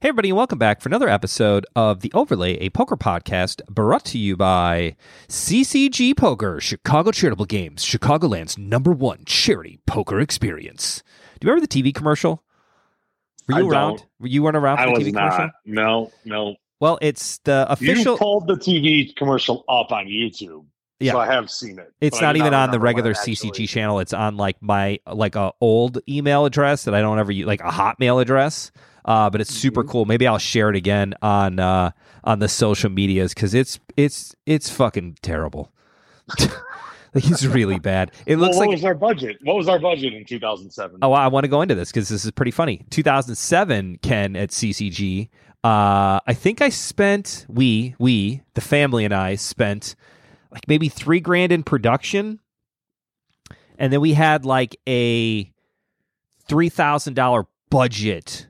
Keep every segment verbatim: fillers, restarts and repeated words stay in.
Hey, everybody, and welcome back for another episode of The Overlay, a poker podcast brought to you by C C G Poker, Chicago Charitable Games, Chicagoland's number one charity poker experience. Do you remember the T V commercial? Were you I around? don't. Were you weren't around for I the was T V not. commercial? No, no. Well, it's the official. You pulled the T V commercial up on YouTube, Yeah. so I have seen it. It's but I not do even on the remember when regular it C C G actually- channel. It's on like my like a old email address that I don't ever use, like a Hotmail address. Uh, but it's super cool. Maybe I'll share it again on uh, on the social medias because it's it's it's fucking terrible. Like, it's really bad. It Well, looks what like. was our budget? What was our budget in two thousand seven? Oh, I want to go into this because this is pretty funny. two thousand seven, Ken, at C C G. Uh, I think I spent we we the family and I spent like maybe three grand in production, and then we had like a three thousand dollar budget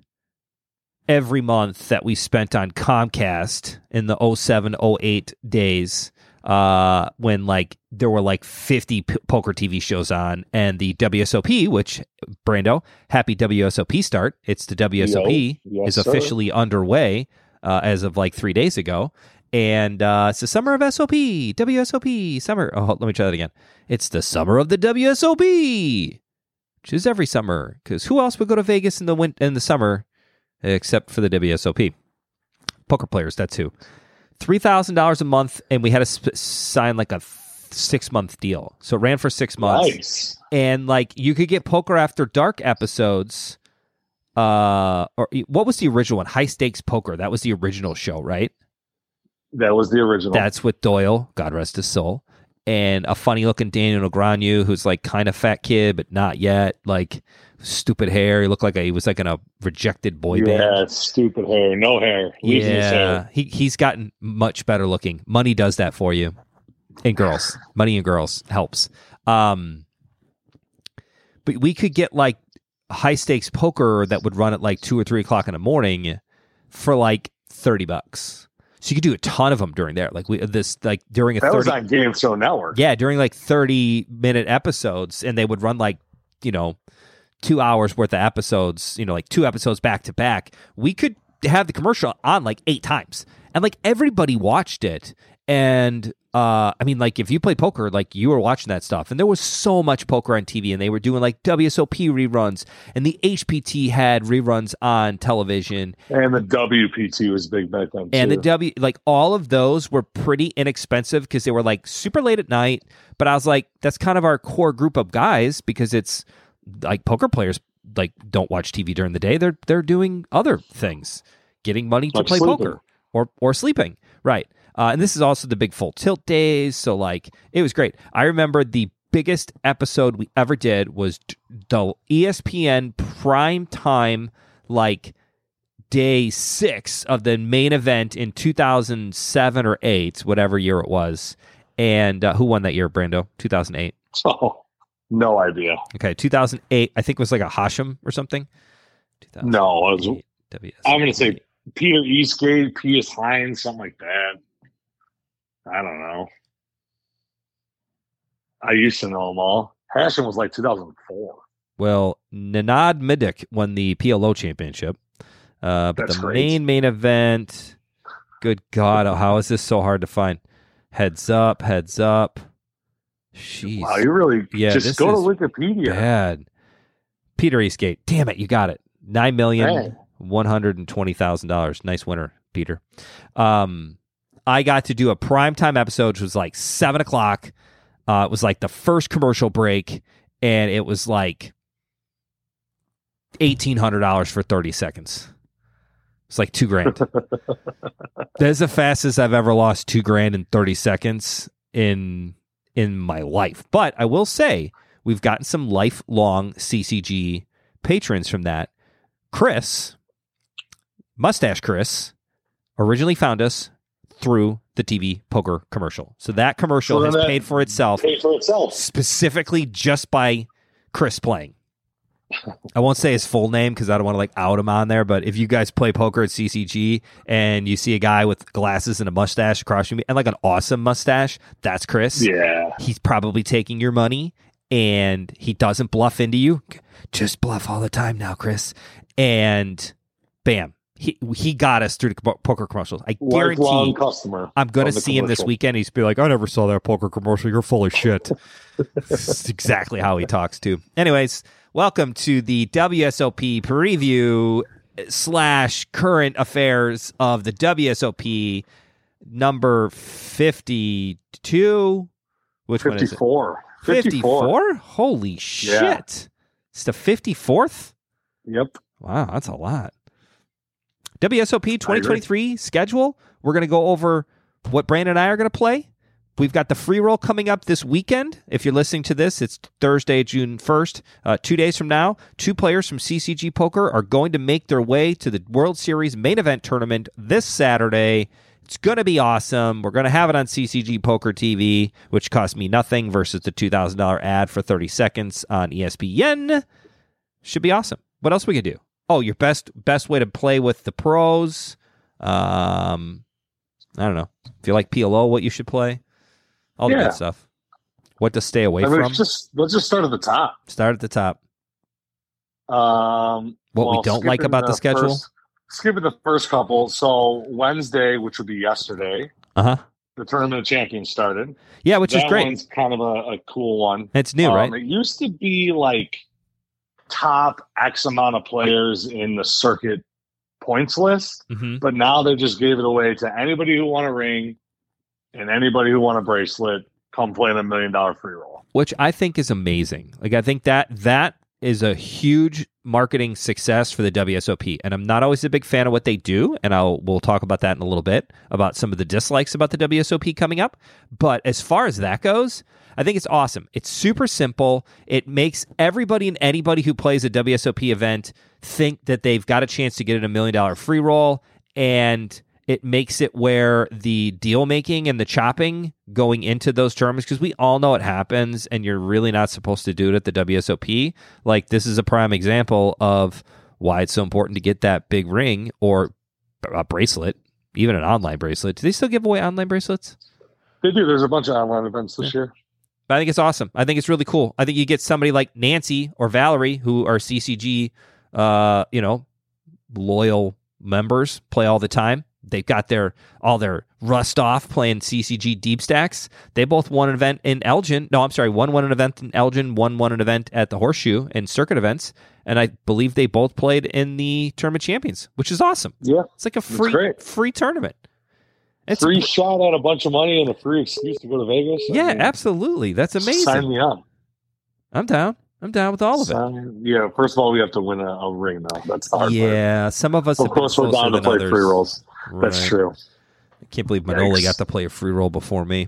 every month that we spent on Comcast in the oh seven oh eight days, uh, when like there were like fifty p- poker T V shows on, and the W S O P, which Brando, happy W S O P start. It's the W S O P Yo, yes, is sir. officially underway uh, as of like three days ago. And uh, it's the summer of S O P, W S O P, summer. Oh, let me try that again. It's the summer of the W S O P, which is every summer. Because who else would go to Vegas in the win- in the summer except for the W S O P? Poker players, that too. three thousand dollars a month, and we had to sp- sign like a f- six-month deal. So it ran for six months. Nice. And like you could get Poker After Dark episodes. Uh, or what was the original one? High Stakes Poker. That was the original show, right? That was the original. That's with Doyle, God rest his soul, and a funny-looking Daniel Negreanu, who's like kind of fat kid, but not yet. Like stupid hair. He looked like a, he was like in a rejected boy band. Yeah, stupid hair, no hair. Leave his Yeah, hair. he he's gotten much better looking. Money does that for you, and girls, money and girls helps. Um, but we could get like high stakes poker that would run at like two or three o'clock in the morning for like thirty bucks. So you could do a ton of them during there. Like we this like during a That was thirty on Game Show Network. yeah during like thirty minute episodes, and they would run like you know two hours worth of episodes. You know like two episodes back to back. We could have the commercial on like eight times, and like everybody watched it. And uh, I mean, like if you played poker, like you were watching that stuff, and there was so much poker on T V, and they were doing like W S O P reruns, and the H P T had reruns on television, And the W P T was big back then, and too. the W, like all of those were pretty inexpensive because they were like super late at night. But I was like, that's kind of our core group of guys because it's like poker players like don't watch T V during the day. They're they're doing other things, getting money to Like play sleeping. poker or or sleeping, right? Uh, and this is also the big full tilt days, so like it was great. I remember the biggest episode we ever did was d- the E S P N prime time, like day six of the main event in two thousand seven or eight, whatever year it was. And uh, who won that year, Brando? two thousand eight. Oh, no idea. Okay, two thousand eight. I think it was like a Hashem or something. No, it was, W S O P. I'm going to say Peter Eastgate, P S. Hines, something like that. I don't know. I used to know them all. Hashem was like two thousand four. Well, Nanad Midik won the P L O championship. Uh, but That's the great. main main event, good God, oh, how is this so hard to find? Heads up, heads up. Jeez. Wow, you really Yeah, just this go to is Wikipedia. bad. Peter Eastgate. Damn it, you got it. Nine million Dang. one hundred and twenty thousand dollars. Nice winner, Peter. Um, I got to do a primetime episode, which was like seven o'clock. Uh, it was like the first commercial break, and it was like eighteen hundred dollars for thirty seconds. It's like two grand. That's the fastest I've ever lost two grand in thirty seconds in in my life. But I will say we've gotten some lifelong C C G patrons from that. Chris, Mustache Chris, originally found us through the T V poker commercial. So that commercial So has that paid for itself Pay for itself. specifically just by Chris playing. I won't say his full name because I don't want to like out him on there, but if you guys play poker at C C G and you see a guy with glasses and a mustache across from you and like an awesome mustache, that's Chris. Yeah. He's probably taking your money and he doesn't bluff into you. Just bluff all the time now, Chris. And bam, he he got us through the po- poker commercials. I guarantee. Lifelong customer. I'm going to from the see him this commercial. weekend. He's be like, I never saw that poker commercial. You're full of shit. That's exactly how he talks too. Anyways, welcome to the W S O P preview slash current affairs of the W S O P number fifty-two. Which one is it? fifty-four. fifty-four? Holy shit. Yeah. It's the fifty-fourth? Yep. Wow, that's a lot. W S O P twenty twenty-three schedule. We're going to go over what Brandon and I are going to play. We've got the free roll coming up this weekend. If you're listening to this, it's Thursday, June first. Uh, two days from now, two players from C C G Poker are going to make their way to the World Series main event tournament this Saturday. It's going to be awesome. We're going to have it on C C G Poker T V, which cost me nothing versus the two thousand dollars ad for thirty seconds on E S P N. Should be awesome. What else we could do? Oh, your best best way to play with the pros. Um, I don't know. If you like P L O, what you should play. All the Yeah. good stuff. What to stay away I mean, from. just let's just start at the top. Start at the top. Um, What we well, don't like skipping about the schedule? First, skipping the first couple. So Wednesday, which would be yesterday, Uh-huh. the Tournament of Champions started. Yeah, which is that great. one's kind of a, a cool one. It's new, Um, right? It used to be like top X amount of players in the circuit points list, Mm-hmm. but now they just gave it away to anybody who won a ring and anybody who won a bracelet. Come play in a million dollar free roll. Which I think is amazing. Like, I think that that is a huge marketing success for the W S O P. And I'm not always a big fan of what they do, and I'll we'll talk about that in a little bit, about some of the dislikes about the W S O P coming up. But as far as that goes, I think it's awesome. It's super simple. It makes everybody and anybody who plays a W S O P event think that they've got a chance to get in a million dollar free roll, and it makes it where the deal making and the chopping going into those tournaments, because we all know it happens and you're really not supposed to do it at the W S O P. Like, this is a prime example of why it's so important to get that big ring or a bracelet, even an online bracelet. Do they still give away online bracelets? They do. There's a bunch of online events this year. I think it's awesome. I think it's really cool. I think you get somebody like Nancy or Valerie, who are C C G, uh, you know, loyal members, play all the time. They've got their all their rust off playing C C G deep stacks. They both won an event in Elgin. No, I'm sorry, one won an event in Elgin, one won an event at the Horseshoe and circuit events, and I believe they both played in the Tournament Champions, which is awesome. Yeah, It's like a free great. free tournament. It's free shot at a bunch of money and a free excuse to go to Vegas. I yeah, mean, absolutely. That's amazing. Sign me up. I'm down. I'm down with all of it. Sign, yeah, first of all, we have to win a, a ring, though. That's the hard part. Yeah, some of us. Of have been course, we're closer down to than play others. free rolls. That's Right. true. I can't believe Manoli Yikes. got to play a free roll before me.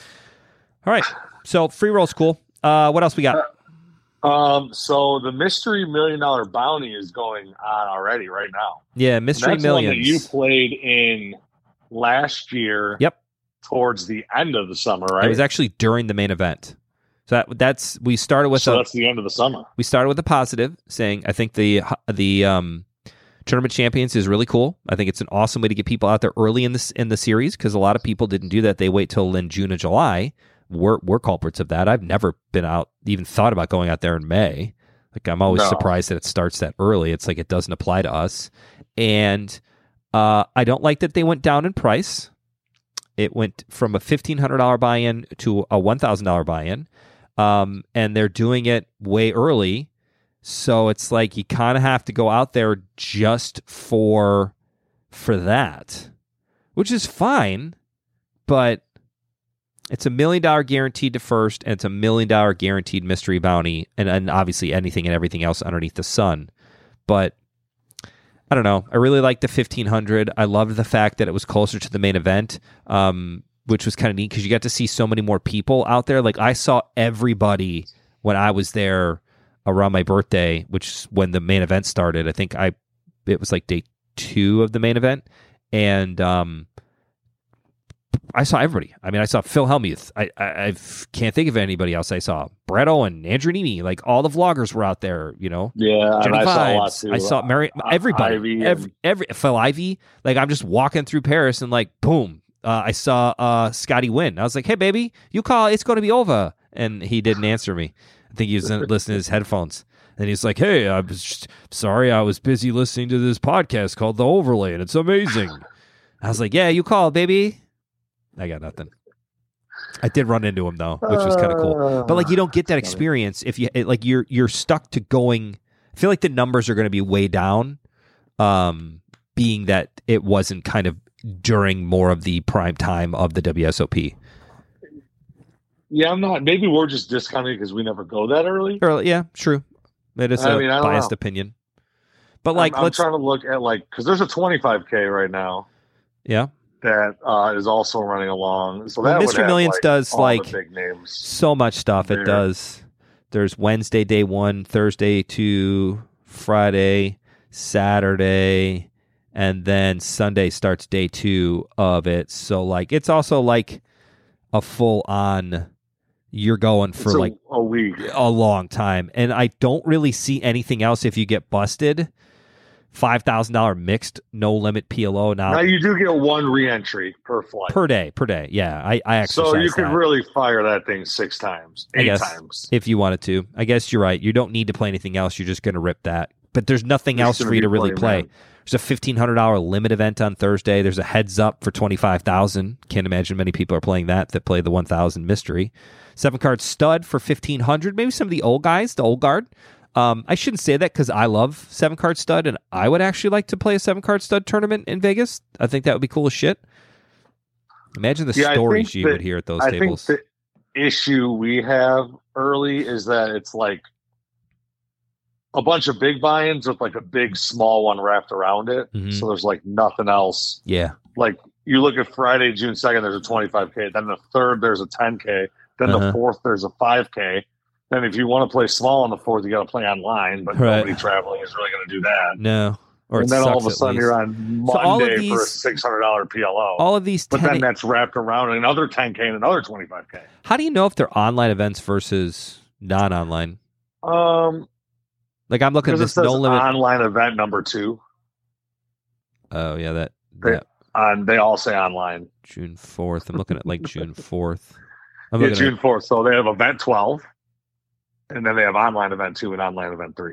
All right, so free roll's cool. Uh, what else we got? Um, so the mystery million dollar bounty is going on already right now. Yeah, Mystery That's one that Millions. you played in last year. Yep. Towards the end of the summer, right? It was actually during the main event. So that, that's we started with so a that's the end of the summer. we started with a positive, saying I think the the um, Tournament Champions is really cool. I think it's an awesome way to get people out there early in this in the series, because a lot of people didn't do that. They wait till in June or July. We're we're culprits of that. I've never been out, even thought about going out there in May. Like, I'm always No. surprised that it starts that early. It's like it doesn't apply to us, and uh, I don't like that they went down in price. It went from a fifteen hundred dollars buy-in to a one thousand dollars buy-in, um, and they're doing it way early. So it's like you kind of have to go out there just for for that, which is fine, but it's a million dollar guaranteed to first, and it's a million dollar guaranteed mystery bounty, and, and obviously anything and everything else underneath the sun. But I don't know. I really liked the fifteen hundred. I loved the fact that it was closer to the main event, um, which was kind of neat because you got to see so many more people out there. Like, I saw everybody when I was there around my birthday, which is when the main event started. I think I it was like day two of the main event, and um, I saw everybody. I mean, I saw Phil Hellmuth. I, I I can't think of anybody else. I saw Brett Owen, Andrew Neeme. Like, all the vloggers were out there. You know, Yeah, Johnny and I saw a lot Vibes. too. I saw Mary. Uh, Everybody. Ivy every, and- every Phil Ivey. Like, I'm just walking through Paris and like, boom. Uh, I saw uh, Scotty Wynn. I was like, "Hey, baby, you call. It's going to be over." And he didn't answer me. I think he was listening to his headphones. And he's like, hey, I was just, sorry, I was busy listening to this podcast called The Overlay, and it's amazing. I was like, yeah, you called, baby. I got nothing. I did run into him though, which was kind of cool. But like, you don't get that experience if you like you're you're stuck to going. I feel like the numbers are going to be way down, um, being that it wasn't kind of during more of the prime time of the W S O P. Yeah, I'm not. Maybe we're just discounting because we never go that early. Early, yeah, true. It is I a mean, I biased know. opinion. But like, I'm, I'm let's trying to look at like because there's a twenty-five K right now. Yeah. That uh, is also running along. So well, that Mister would have, Millions like, does all like the big names. So much stuff. there. It does. There's Wednesday day one, Thursday two, Friday, Saturday, and then Sunday starts day two of it. So like it's also like a full on. You're going for It's a, like a week, a long time, and I don't really see anything else if you get busted. Five thousand dollar mixed no limit P L O now. Now you do get one reentry per flight per day. Per day, yeah. I I exercise so you could that. really fire that thing six times, I eight guess, times if you wanted to. I guess you're right. You don't need to play anything else. You're just going to rip that. But there's nothing There's else gonna for you be to really plenty, play. man. There's a fifteen hundred dollar limit event on Thursday. There's a heads up for twenty-five thousand. Can't imagine many people are playing that that play the one thousand mystery. Seven card stud for fifteen hundred. Maybe some of the old guys, the old guard. Um, I shouldn't say that because I love seven card stud, and I would actually like to play a seven card stud tournament in Vegas. I think that would be cool as shit. Imagine the Yeah, I stories think you that- would hear at those I tables. think the issue we have early is that it's like a bunch of big buy-ins with like a big small one wrapped around it. Mhm. So there's like nothing else. yeah, Like you look at Friday, June second, there's a twenty-five K. Then the third, there's a ten K. Then Uh-huh. the fourth, there's a five K. Then if you want to play small on the fourth, you got to play online. But Right. nobody traveling is really going to do that. no. Or and it then all sucks of a at sudden least. you're on So all of Monday for a these- six hundred dollar P L O. All of these but ten then that's wrapped around another ten K and another twenty-five K. How do you know if they're online events versus non-online? Um, Like I'm looking at because it this says no limit. online event number two. Oh yeah, that, They- that On they all say online. June fourth. I'm looking at like June fourth. I'm Yeah, looking June fourth. So they have event twelve, and then they have online event two and online event three.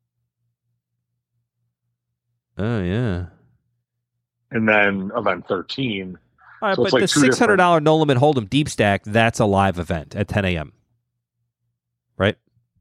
at. Oh yeah. And then event thirteen. All right, So it's but like the two six hundred dollar no limit hold'em deep stack, that's a live event at ten a.m. Right?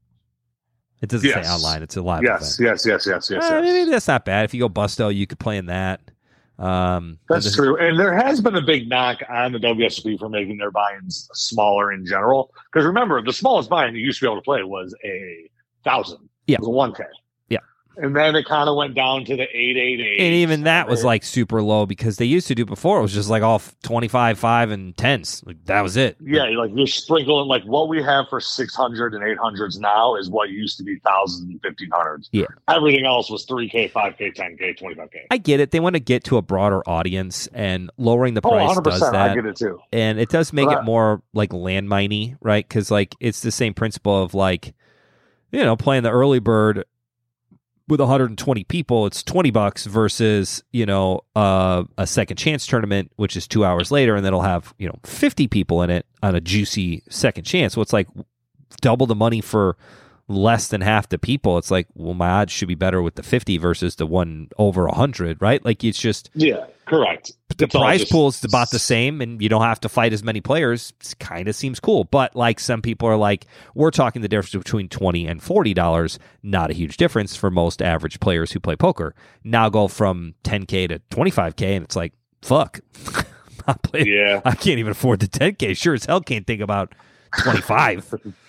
It doesn't Yes. say online. It's a live Yes, event. yes, yes, yes, yes, Uh, yes. maybe that's not bad. If you go Busto, you could play in that. Um, That's this- true. And there has been a big knock on the W S O P for making their buy-ins smaller in general. Because remember, the smallest buy-in you used to be able to play was a thousand. Yeah. It was a one K. Yeah. And then it kind of went down to the eight eight eight. And even that was like super low because they used to do before. It was just like all twenty-five, five, and tens. Like that was it. Yeah, like you're sprinkling like what we have for six hundred and eight hundreds now is what used to be thousands and fifteen hundreds. Yeah. Everything else was three K, five K, ten K, twenty-five K. I get it. They want to get to a broader audience, and lowering the Oh, price one hundred does percent. that. I get it too. And it does make But it I- more like landminey, right? Because like it's the same principle of like, you know, playing the early bird with one hundred twenty people, it's twenty bucks versus, you know, uh, a second chance tournament, which is two hours later, and that'll have, you know, fifty people in it on a juicy second chance. So it's like double the money for less than half the people. It's like, well, my odds should be better with the fifty versus the one over one hundred, right? Like it's just Yeah, correct. the It's all prize just- pool is about the same, and you don't have to fight as many players. It kind of seems cool, but like some people are like, we're talking the difference between twenty and forty dollars. Not a huge difference for most average players who play poker. Now go from ten k to twenty-five k, and it's like, fuck, I'm playing, Yeah. I can't even afford the ten k. Sure as hell can't think about twenty-five.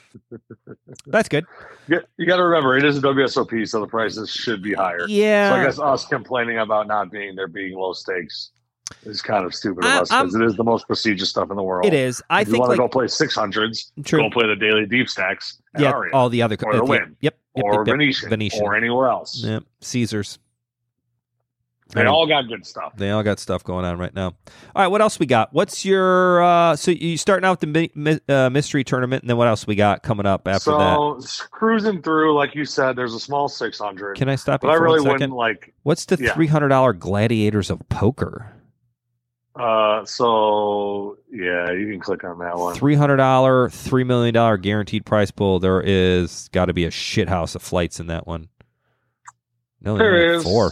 That's good. You, you got to remember, it is a W S O P, so the prices should be higher. Yeah. So I guess us complaining about not being there being low stakes is kind of stupid of I- us because it is the most prestigious stuff in the world. It is. I if you think want like to go play six hundreds, True. go play the daily deep stacks at yeah, Aria, all the other or the uh, Wynn, Yep. yep, or yep, yep. Venetian, Venetian. or anywhere else. Yep. Caesars. They I mean, all got good stuff. They all got stuff going on right now. All right, what else we got? What's your uh so you starting out with the mi- mi- uh, mystery tournament, and then what else we got coming up after so that? s- cruising through, like you said, there's a small six hundred. Can I stop you But I for really one second? wouldn't like. What's the yeah. three hundred dollar Gladiators of Poker? Uh, so yeah, you can click on that one. Three hundred dollar, three million dollar guaranteed prize pool. There is got to be a shit house of flights in that one. No, There only is four.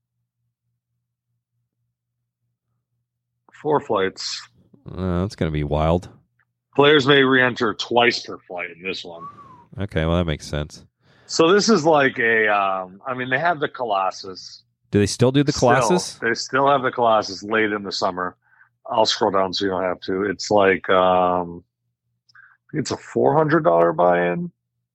Four flights. Uh, that's gonna be wild. Players may re-enter twice per flight in this one. Okay, well that makes sense. So this is like a. Um, I mean, they have the Colossus. Do they still do the Colossus? Still, they still have the Colossus late in the summer. I'll scroll down so you don't have to. It's like um, it's a four hundred dollar buy-in.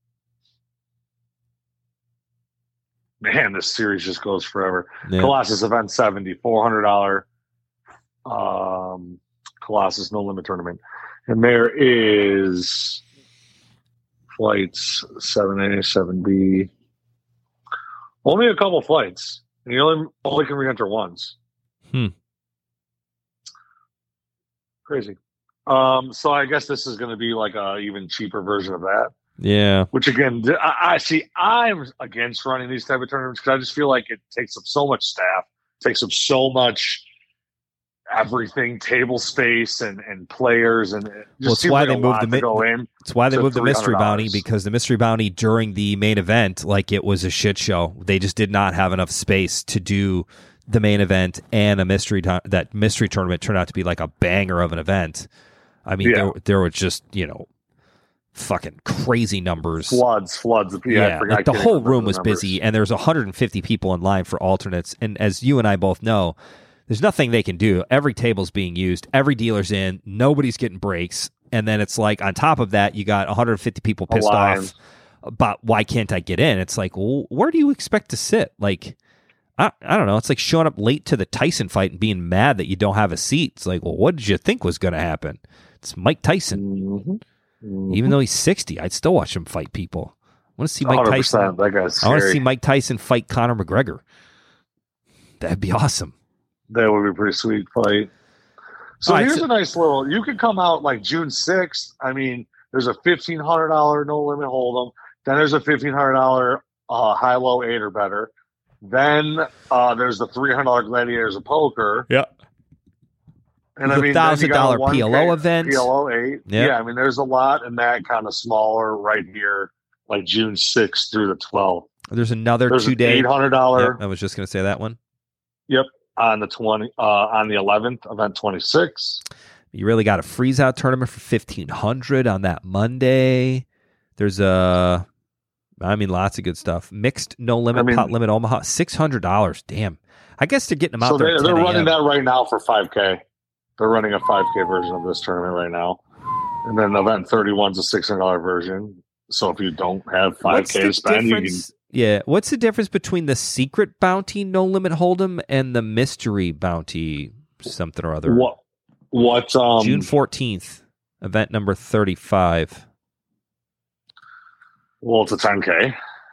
Man, this series just goes forever. Yeah. Colossus Event seventy, four hundred dollar um, Colossus No Limit Tournament. And there is flights seven A, seven B. Only a couple flights. And you only, only can re-enter once. Hmm. Crazy. Um, so I guess this is going to be like a even cheaper version of that. Yeah. Which again, I, I see. I'm against running these type of tournaments because I just feel like it takes up so much staff, takes up so much everything, table space and, and players, and it just Well, it's seems why like they a moved lot the to mi- go in. It's why they to moved the mystery three hundred dollars. bounty, because the mystery bounty during the main event, like it was a shit show. They just did not have enough space to do the main event, and a mystery to- that mystery tournament turned out to be like a banger of an event. I mean, Yeah. there there were just, you know, fucking crazy numbers. Floods, floods. Yeah, Yeah, I forgot- like the I can't whole remember room the was numbers. busy, and there's one hundred fifty people in line for alternates. And as you and I both know, there's nothing they can do. Every table's being used. Every dealer's in. Nobody's getting breaks. And then it's like, on top of that, you got one hundred fifty people pissed line. off about why can't I get in? It's like, well, where do you expect to sit? Like, I, I don't know. It's like showing up late to the Tyson fight and being mad that you don't have a seat. It's like, well, what did you think was going to happen? It's Mike Tyson. Mhm. Mhm. Even though he's sixty, I'd still watch him fight people. I want to see Mike one hundred Tyson. percent. That guy's I want to scary. see Mike Tyson fight Conor McGregor. That'd be awesome. That would be a pretty sweet fight. So All right, here's so- a nice little. You could come out like June sixth. I mean, there's a fifteen hundred dollar no limit hold'em. Then there's a fifteen hundred dollar uh, high low eight or better. Then uh, there's the three hundred dollar Gladiators of Poker. Yeah. And I The mean, then you got a $one thousand P L O one K event. P L O eight. Yeah. Yeah, I mean, there's a lot in that kind of smaller right here, like June sixth through the twelfth. There's another There's two an day. eight hundred dollar. I was just going to say that one. Yep, on the twenty uh, on the eleventh, event twenty-six. You really got a freeze out tournament for fifteen hundred on that Monday. There's a, I mean, lots of good stuff. Mixed no limit I mean- pot limit Omaha, six hundred dollars. Damn. I guess they're getting them out So there. they, at they're 10 running a.m. that right now for five K. They're running a five K version of this tournament right now. And then event thirty-one is a six hundred dollar version. So if you don't have five What's K the to spend, you can. difference? Yeah. What's the difference between the secret bounty no limit hold'em and the mystery bounty something or other? What? What? Um, June fourteenth, event number thirty-five. Well, it's a ten K.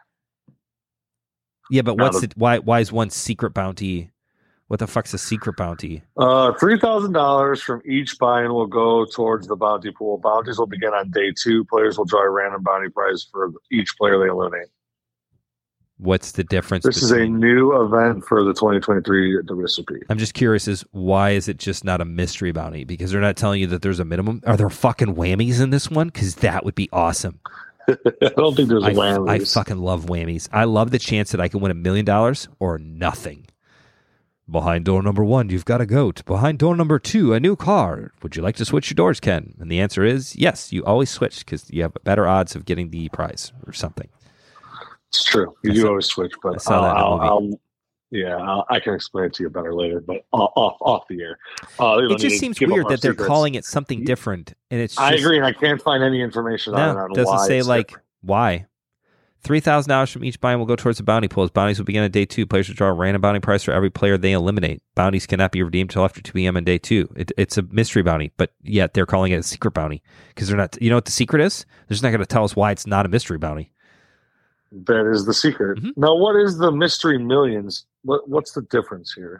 Yeah, but No, what's the- it? Why? Why is one secret bounty? What the fuck's a secret bounty? Uh, three thousand dollars from each buy-in will go towards the bounty pool. Bounties will begin on day two. Players will draw a random bounty prize for each player they eliminate. What's the difference? This is a between- new event for the twenty twenty-three W S O P. I'm just curious. Is why is it just not a mystery bounty? Because they're not telling you that there's a minimum. Are there fucking whammies in this one? Because that would be awesome. I don't think there's I, whammies. I fucking love whammies. I love the chance that I can win a million dollars or nothing. Behind door number one, you've got a goat. Behind door number two, a new car. Would you like to switch your doors, Ken? And the answer is yes. You always switch because you have better odds of getting the prize or something. It's true. You I do saw- always switch, I but saw that in the I'll, movie. I'll, yeah, I'll, I can explain it to you better later. But off off, off the air, uh, you don't It need just to seems give up weird our that they're secrets. calling it something different, and it's. Just, I agree, and I can't find any information on it. No, On it doesn't why say it's like different. why. Three thousand dollars from each buy-in will go towards the bounty pools. Bounties will begin on day two. Players will draw a random bounty prize for every player they eliminate. Bounties cannot be redeemed until after two p.m. on day two. It, it's a mystery bounty, but yet they're calling it a secret bounty because they're not. You know what the secret is? They're just not going to tell us why it's not a mystery bounty. That is the secret. Mhm. Now, what is the mystery millions? What What's the difference here?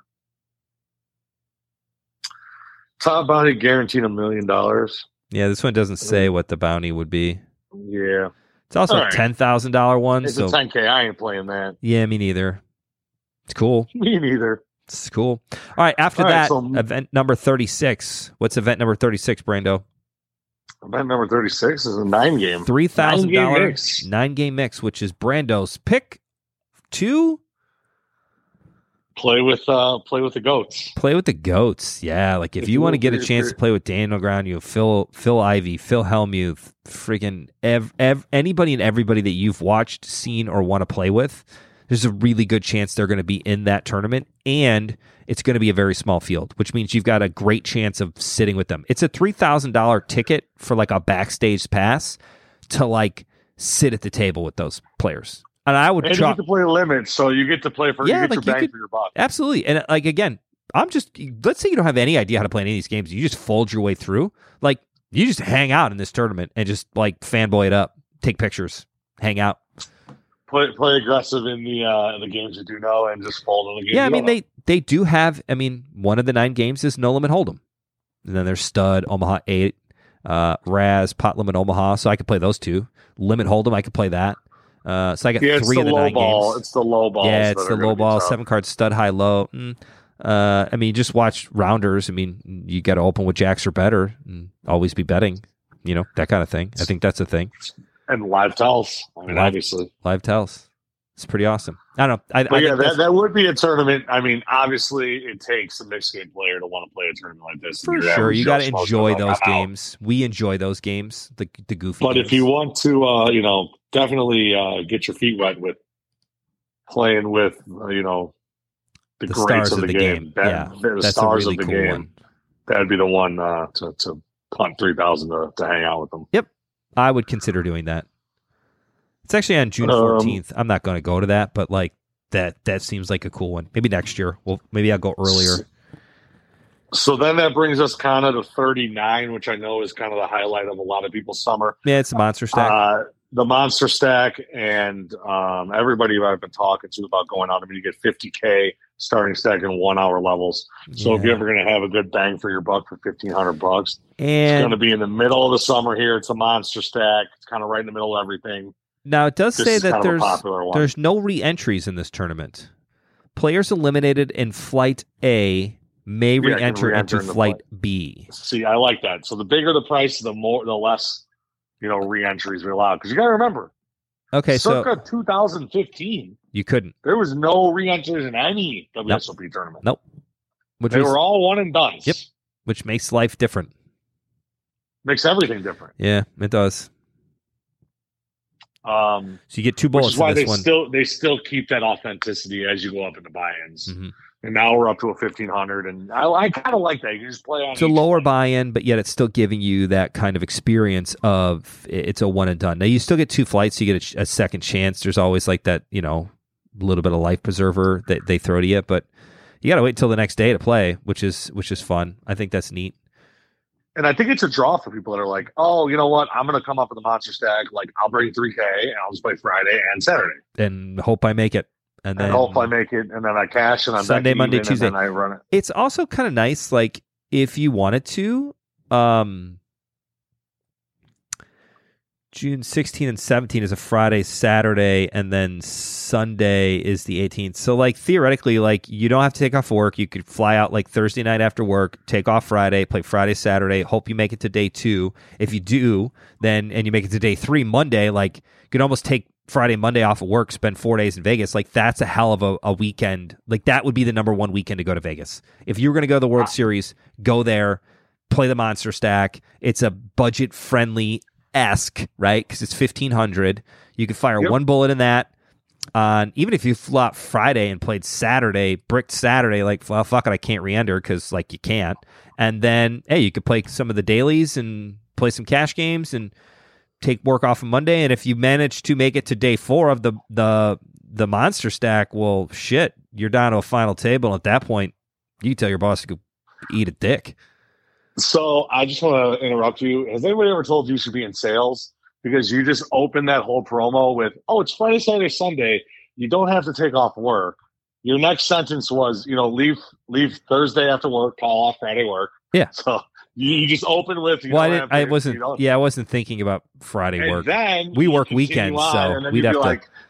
Top bounty guaranteed a million dollars. Yeah, this one doesn't say what the bounty would be. Yeah, It's also All a right. ten thousand dollar one. it's So a ten K. I ain't playing that. yeah, me neither. It's cool. Me neither. It's cool. All right, after All right, that, so- event number thirty-six. What's event number thirty-six, Brando? Event number thirty-six is a nine game. three thousand Nine-game dollars mix. nine-game mix, which is Brando's pick to Play with uh, play with the goats. play with the goats. Yeah, like if, If you you- want to get a if chance you're- to play with Daniel Ground, you have Phil, Phil Ivey, Phil Hellmuth, freaking ev- ev- anybody and everybody that you've watched, seen, or want to play with, there's a really good chance they're going to be in that tournament, and it's going to be a very small field, which means you've got a great chance of sitting with them. It's a three thousand dollars ticket for like a backstage pass to like sit at the table with those players. And I would And you chalk, get to play limits, so you get to play for Yeah, you get like, you your bang could- for your buck. absolutely. And like, again, I'm just, let's say you don't have any idea how to play any of these games. You just fold your way through. Like, you just hang out in this tournament and just like fanboy it up, take pictures, hang out. Play play aggressive in the uh, the games you do know, and just fold in the games. Yeah, I you mean, don't know. they, they do have, I mean, one of the nine games is No Limit Hold'em. And then there's Stud, Omaha eight, uh, Raz, Pot Limit Omaha. So I could play those two. Limit Hold'em, I could play that. Uh, so I got Yeah, it's three the of the low nine ball. games. It's the low ball. Yeah, it's the low ball, seven card stud, high, low. Mm. Uh, I mean, just watch rounders. I mean, you got to open with jacks or better, and always be betting. You know, that kind of thing. I think that's a thing. And live tells. I mean, Live- obviously. Live tells. It's pretty awesome. I don't know. I, But I yeah, think that, that's- that would be a tournament. I mean, obviously, it takes a mixed game player to want to play a tournament like this. for Your sure. average You Joe got to Schmo's enjoy gonna those knock out. games. We enjoy those games. The the goofy. But games. if you want to, uh, you know, definitely uh, get your feet wet with playing with, uh, you know, the, the greats stars of the, game, that, yeah, the that's a stars really of the cool game, one. that'd be the one uh, to to punt three thousand to to hang out with them. I would consider doing that. It's actually on June Um, fourteenth. I'm not going to go to that, but like that that seems like a cool one. Maybe next year. Well, maybe I'll go earlier. So then that brings us kind of to thirty-nine, which I know is kind of the highlight of a lot of people's summer. Yeah, it's a monster stack. Uh, the monster stack, and um, everybody I've been talking to about going out. I mean, you get fifty K starting stack in one hour levels. So if Yeah. you're ever going to have a good bang for your buck for fifteen hundred bucks, it's and going to be in the middle of the summer here. It's a monster stack. It's kind of right in the middle of everything. now it does This say is that kind of a there's popular one. there's no re-entries in this tournament. Players eliminated in Flight A may Yeah, can re-enter re-enter into into Flight B. See, I like that. So the bigger the price, the more, the less, you know, re-entries we allow. Because you got to remember, Okay, so circa two thousand fifteen, you couldn't, there was no re-entries in any W S O P tournament. Nope. which They was, were all one and done. Yep. which makes life different. Makes everything different. Yeah, it does. Um, So you get two which bullets is why in they this one. still they still keep that authenticity as you go up in the buy-ins. Mhm. And now we're up to a fifteen hundred, and I, I kind of like that. You can just play on It's a each lower one. buy-in, but yet it's still giving you that kind of experience of it's a one and done. Now you still get two flights, so you get a, a second chance. There's always like that, you know, little bit of life preserver that they throw to you, but you got to wait till the next day to play, which is which is fun. I think that's neat. And I think it's a draw for people that are like, oh, you know what? I'm going to come up with a monster stack. Like, I'll bring three K, and I'll just play Friday and Saturday. And hope I make it. And then And hope I make it, and then I cash, and I'm Sunday, back Monday, even, Tuesday. and then I run it. it's also kind of nice, like if you wanted to, um, June sixteenth and seventeenth is a Friday, Saturday, and then Sunday is the eighteenth. So like theoretically, like you don't have to take off work. You could fly out like Thursday night after work, take off Friday, play Friday, Saturday, hope you make it to day two. If you do, then and you make it to day three, Monday, like you could almost take Friday, Monday off of work, spend four days in Vegas. Like that's a hell of a, a weekend. Like that would be the number one weekend to go to Vegas. If you were going to go to the World Series, go there, play the monster stack. It's a budget friendly esque, right? Because it's fifteen hundred. You could fire Yep. one bullet in that. On even if you flew out Friday and played Saturday, bricked Saturday, like well, fuck it, I can't re-enter because like you can't. And then hey, you could play some of the dailies and play some cash games and take work off on Monday. And if you manage to make it to day four of the the the monster stack, well, shit, you're down to a final table. And at that point, you can tell your boss to go eat a dick. So I just want to interrupt you. Has anybody ever told you you should be in sales? Because you just opened that whole promo with, oh, it's Friday, Saturday, Sunday. You don't have to take off work. Your next sentence was, you know, leave leave Thursday after work, call off Friday work. Yeah. So you, you just open with, you Well, I don't didn't. have to- I wasn't. you don't- Yeah, I wasn't thinking about Friday and work. then We you work continue weekends, on, so and then we'd you'd have be to- like,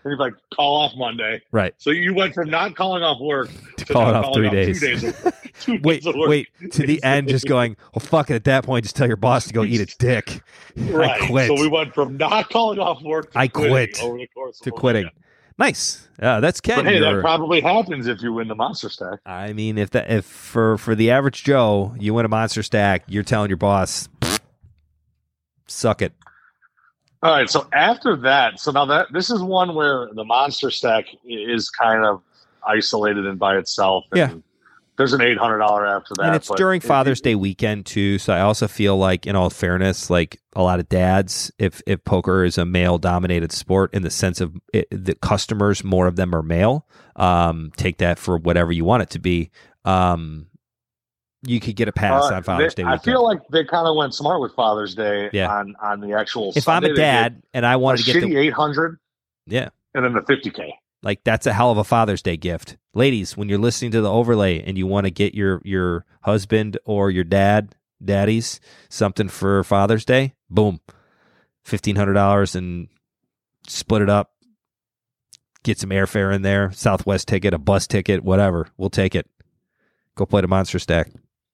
And he's like, call off Monday. Right. So you went from not calling off work To to calling now off calling three off days. Two days of, two Wait, days of work. wait, to the end, just going, well, fuck it. At that point, just tell your boss to go eat a dick. Right. I quit. So we went from not calling off work to I quitting quit. over the course of to a quitting. weekend. Nice. Yeah, that's Ken. But hey, You're- that probably happens if you win the Monster Stack. I mean, if that if for for the average Joe, you win a monster stack, you're telling your boss, suck it. All right. So after that, so now that this is one where the Monster Stack is kind of isolated and by itself. And Yeah. There's an eight hundred dollars after that. And it's but during it- Father's Day weekend too, so I also feel like, in all fairness, like a lot of dads, if if poker is a male dominated sport in the sense of it, the customers, more of them are male. Um, take that for whatever you want it to be. Um, you could get a pass Uh, on Father's they- Day I weekend. feel like they kind of went smart with Father's Day Yeah. on, on the actual if Sunday. I'm a They dad and I did wanted a to get shitty the eight hundred yeah. and then the fifty K. Like, that's a hell of a Father's Day gift. Ladies, when you're listening to the overlay and you want to get your, your husband or your dad, daddies, something for Father's Day, boom, fifteen hundred dollars and split it up. Get some airfare in there, Southwest ticket, a bus ticket, whatever. We'll take it. Go play the Monster Stack.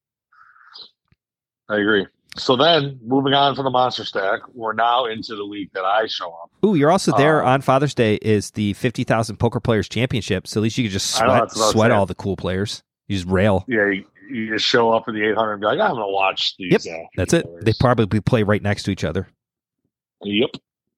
I agree. So then, moving on from the Monster Stack, we're now into the week that I show up. Ooh, you're also there Uh, on Father's Day is the fifty thousand Poker Players Championship. So at least you could just I know, sweat, that's what I was sweat saying. all the cool players. You just rail. Yeah, you, you just show up for the eight hundred and be like, I'm going to watch these. Yep, uh, That's these it. players. They probably play right next to each other. Yep.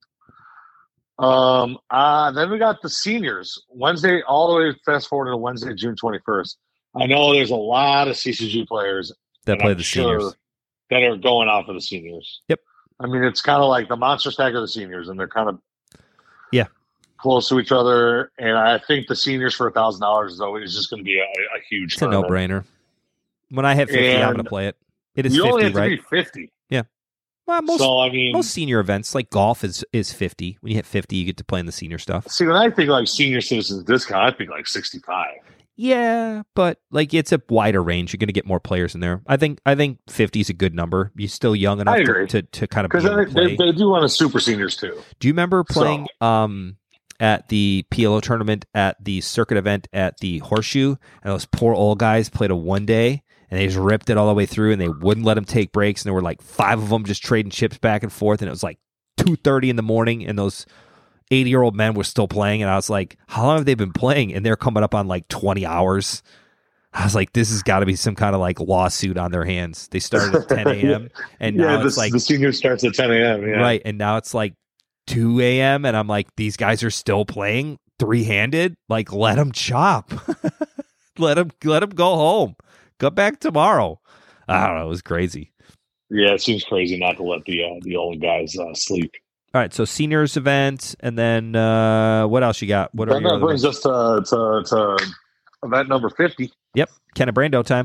Um. Uh. Then we got the seniors Wednesday, all the way fast forward to Wednesday, June twenty first. I know there's a lot of C C G players That and play I'm the sure seniors. that are going out for the seniors. Yep. I mean, it's kind of like the Monster Stack of the seniors, and they're kind of Yeah. close to each other. And I think the seniors for a thousand dollars is always just going to be a, a huge. It's a tournament. no-brainer. When I hit fifty, I'm And going to play it. It is You only fifty, have to right? be fifty. Well, most so I mean, most senior events like golf is is fifty. When you hit fifty, you get to play in the senior stuff. see, when I think like senior citizens discount, I think like sixty-five. Yeah, but like it's a wider range. You're going to get more players in there. I think I think fifty is a good number. You're still young enough I to, agree. to to kind of be Because able to they, play. they do want a super seniors too. Do you remember So- playing um at the P L O tournament at the circuit event at the Horseshoe? And those poor old guys played a one day and they just ripped it all the way through and they wouldn't let them take breaks. And there were like five of them just trading chips back and forth. And it was like two thirty in the morning and those eighty year old men were still playing. And I was like, how long have they been playing? And they're coming up on like twenty hours. I was like, this has got to be some kind of like lawsuit on their hands. They started at ten a.m. and now yeah, it's the, like the senior starts at ten a.m. Yeah. right, and now it's like two a.m. and I'm like, these guys are still playing three handed. Like, let them chop, let them let them go home. Go back tomorrow. I don't know. It was crazy. Yeah, it seems crazy not to let the uh, the old guys uh, sleep. All right, so seniors event, and then uh, what else you got? What are Then your that other brings ones? us to, to to event number fifty. Yep, Ken and Brando time.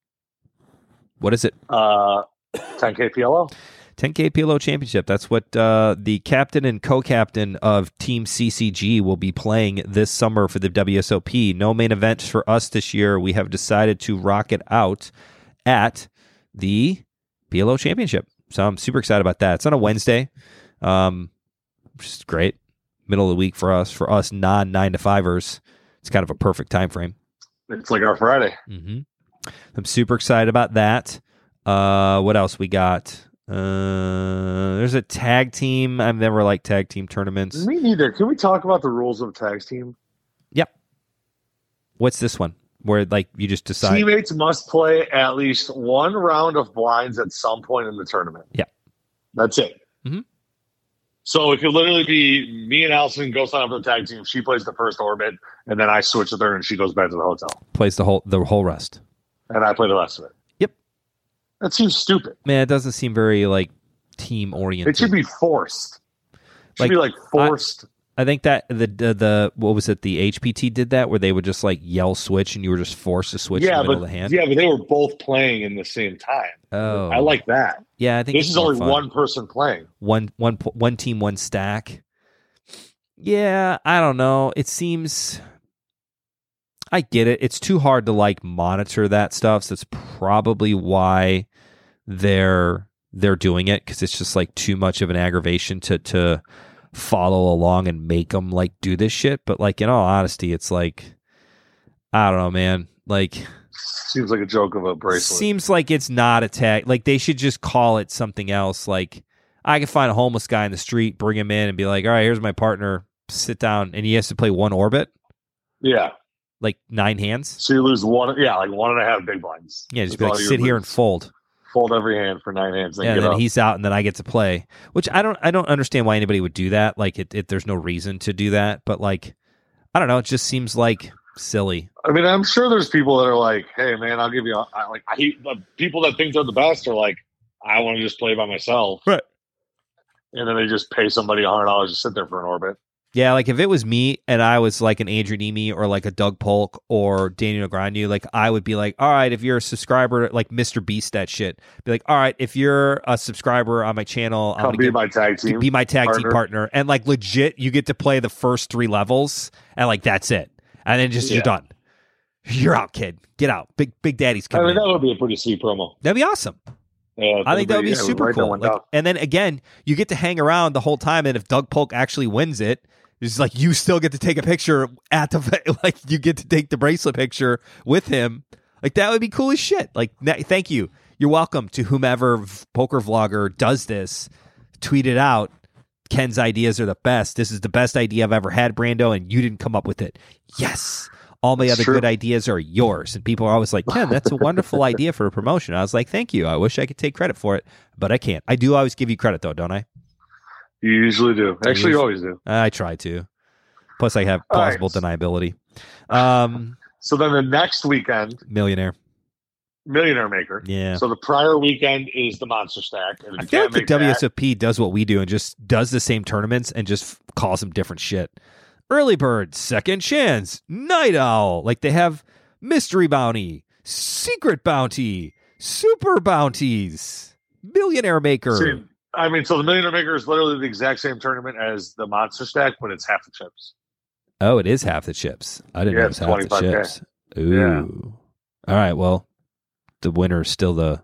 What is it? Uh, ten K P L O. ten K P L O Championship. That's what uh, the captain and co-captain of Team C C G will be playing this summer for the W S O P. No main events for us this year. We have decided to rock it out at the P L O Championship. So I'm super excited about that. It's on a Wednesday, um, which is great. Middle of the week for us. For us non nine to fivers, it's kind of a perfect time frame. It's like our Friday. Mm-hmm. I'm super excited about that. Uh, what else we got? Uh, there's a tag team. I've never liked tag team tournaments. Me neither. Can we talk about the rules of tag team? Yep. What's this one? Where like you just decide? Teammates must play at least one round of blinds at some point in the tournament. Yeah. That's it. Mhm. So it could literally be me and Allison go sign up for the tag team. She plays the first orbit, and then I switch with her, and she goes back to the hotel, Plays the whole the whole rest. and I play the rest of it. Yep. That seems stupid. Man, it doesn't seem very like team oriented. It should be forced. It should Like, be like forced. I think that the, the the what was it? The H P T did that where they would just like yell switch, and you were just forced to switch yeah, in the middle but of the hand. yeah, but they were both playing in the same time. Oh, I like that. Yeah, I think This it's is more only fun. one person playing. one one p- one team, one stack. Yeah, I don't know. It seems I get it. It's too hard to like monitor that stuff, so that's probably why they're they're doing it, because it's just like too much of an aggravation to to follow along and make them like do this shit. But like in all honesty, it's like I don't know, man. Like seems like a joke of a bracelet. Seems like it's not a tag. Like they should just call it something else. Like I can find a homeless guy in the street, bring him in, and be like, "All right, here's my partner. Sit down," and he has to play one orbit. Yeah, like nine hands. So you lose one. Yeah, like one and a half big blinds. Yeah, just be like, sit here and fold. Fold every hand for nine hands. Then yeah, get and then up. he's out, and then I get to play. Which I don't, I don't understand why anybody would do that. Like, it, it, there's no reason to do that. But like, I don't know. It just seems like silly. I mean, I'm sure there's people that are like, "Hey, man, I'll give you." A, I, like, I hate the people that think they're the best are like, "I want to just play by myself," right? And then they just pay somebody a hundred dollars to sit there for an orbit. Yeah, like if it was me and I was like an Andrew Nemi or like a Doug Polk or Daniel Negreanu, like I would be like, all right, if you're a subscriber, like Mister Beast, that shit. Be like, all right, if you're a subscriber on my channel, I'm Come gonna be get, my tag team, be my tag partner. team partner, and like legit, you get to play the first three levels, and like that's it, and then just Yeah. you're done. You're out, kid. Get out. Big Big Daddy's I coming. mean, in. that would be a pretty sweet promo. That'd be awesome. Yeah, I think that would be yeah, super right there cool. went Like, down. and then again, you get to hang around the whole time, and if Doug Polk actually wins it, it's like you still get to take a picture at the like you get to take the bracelet picture with him. Like that would be cool as shit. Like th- thank you. You're welcome to whomever v- poker vlogger does this. Tweet it out. Ken's ideas are the best. This is the best idea I've ever had, Brando, and you didn't come up with it. Yes. All my That's other true. good ideas are yours. And people are always like, Ken, that's a wonderful idea for a promotion. I was like, thank you. I wish I could take credit for it, but I can't. I do always give you credit, though, don't I? You usually do. Actually, you always do. I try to. Plus, I have All plausible right. deniability. Um, So then the next weekend, millionaire. Millionaire Maker. Yeah. So the prior weekend is the Monster Stack. And if I you feel like can't the make W S that- O P does what we do and just does the same tournaments and just f- calls them different shit. Early Bird, Second Chance, Night Owl. Like they have Mystery Bounty, Secret Bounty, Super Bounties, Millionaire Maker. See, I mean, so the Millionaire Maker is literally the exact same tournament as the Monster Stack, but it's half the chips. Oh, it is half the chips. I didn't Yeah, know it was it's half the twenty-five K. chips. Ooh. All right, well, the winner is still the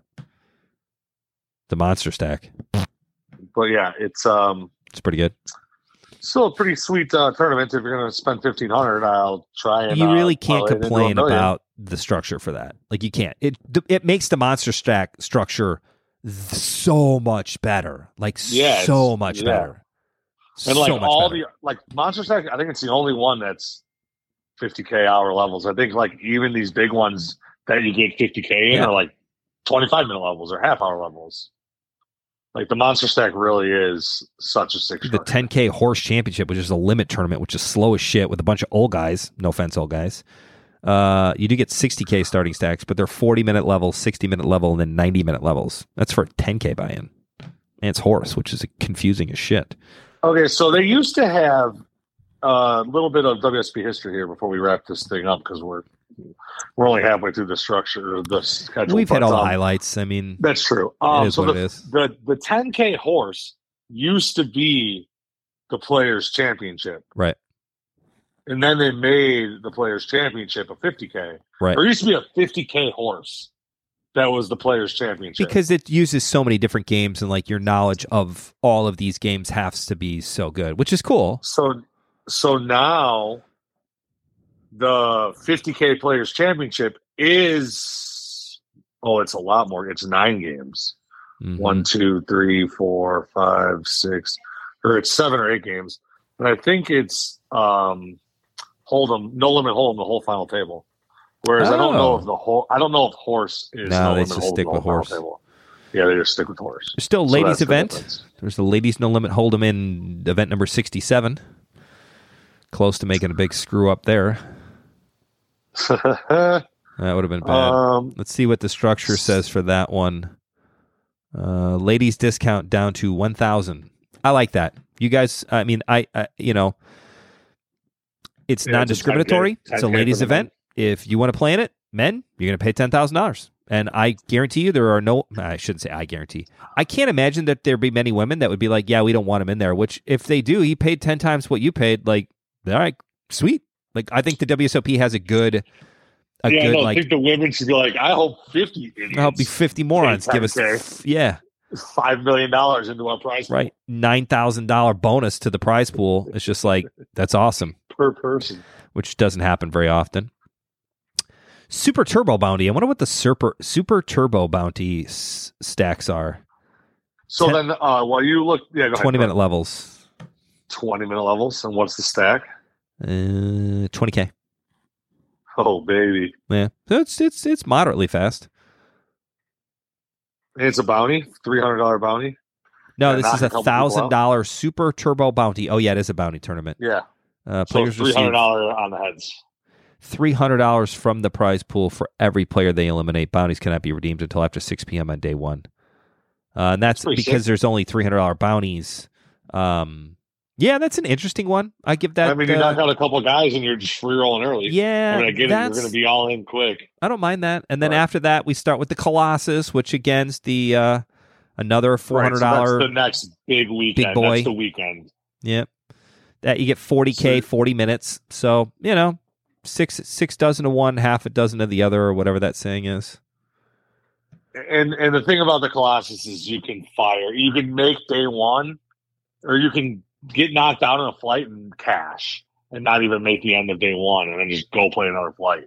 the Monster Stack. But yeah, it's um It's pretty good. still a pretty sweet uh, tournament. If you're going to spend fifteen hundred, I'll try and. You uh, really can't parlay it into a complain million. about the structure for that. Like you can't. It it makes the Monster Stack structure th- so much better. Like Yeah, so it's- much yeah. better. And like so much all better. the like Monster Stack, I think it's the only one that's fifty K hour levels. I think like even these big ones that you get fifty K in Yeah. are like twenty-five minute levels or half hour levels. Like the Monster Stack really is such a sick the structure. ten K Horse Championship, which is a limit tournament, which is slow as shit with a bunch of old guys. No offense, old guys. Uh, you do get sixty K starting stacks, but they're forty minute levels, sixty minute level, and then ninety minute levels. That's for a ten K buy-in. And it's horse, which is confusing as shit. Okay, so they used to have a little bit of W S P history here before we wrap this thing up because we're we're only halfway through the structure of the schedule. We've had but, all the um, highlights. I mean, That's true. Um, it is so what the, it is. the the ten K horse used to be the Players Championship, Right. and then they made the Players Championship a fifty K. Right. There used to be a fifty K horse that was the Players Championship. Because it uses so many different games and like your knowledge of all of these games has to be so good, which is cool. so so now the fifty K Players Championship is oh, it's a lot more. It's nine games. Mhm. One, two, three, four, five, six, or it's seven or eight games. And I think it's um, Hold'em, no limit Hold'em, the whole final table. Whereas I don't know Oh. if the whole, I don't know if horse is No, no they limit just Hold'em, stick the with whole horse. final table. Yeah, they just stick with horse. There's still a So ladies that's the event. difference. There's the ladies no limit hold'em in event number sixty-seven. Close to making a big screw up there. That would have been bad. um, Let's see what the structure says for that one. Uh, ladies discount down to one thousand. I like that. You guys, I mean, I, I you know, it's Yeah, non-discriminatory. it's a It's a ten K ladies for the men. event. If you want to play in it, men, you're going to pay ten thousand dollars. And I guarantee you there are no, I shouldn't say I guarantee. I can't imagine that there'd be many women that would be like, yeah, we don't want him in there, which if they do, he paid ten times what you paid. Like, all right, sweet. Like, I think the W S O P has a good, a yeah, good, no, I like, think the women should be like, I hope fifty idiots. I hope be fifty morons give us, ten K. f- yeah. five million dollars into our prize pool. Right. nine thousand dollars bonus to the prize pool. It's just like, that's awesome. Per person. Which doesn't happen very often. Super Turbo Bounty. I wonder what the Super Super Turbo Bounty s- stacks are. So Ten, then, uh, while you look, yeah, go twenty ahead, minute levels. twenty minute levels, and what's the stack? Uh, twenty K. Oh baby, Yeah, so it's it's it's moderately fast. and it's a bounty, three hundred dollar bounty. No, Yeah, this is a knocking a couple people thousand out. dollar Super Turbo Bounty. Oh yeah, it is a bounty tournament. Yeah, Uh, so players three hundred receive dollar on the heads. three hundred dollars from the prize pool for every player they eliminate. Bounties cannot be redeemed until after six p.m. on day one. Uh, and that's Pretty because sick. there's only three hundred dollars bounties. Um, yeah, that's an interesting one. I give that. I mean, you uh, knock out a couple guys, and you're just free rolling early. yeah, I mean, I get it. You're that's- going to be all in quick. I don't mind that. And then Right. after that, we start with the Colossus, which again's the uh, another four hundred Right, dollars. so that's the next big weekend. boy. That's the weekend. Yep. That you get forty K, So- forty minutes. So, you know, six six dozen of one, half a dozen of the other, or whatever that saying is. And and the thing about the Colossus is you can fire. You can make day one, or you can get knocked out on a flight and cash, and not even make the end of day one, and then just go play another flight.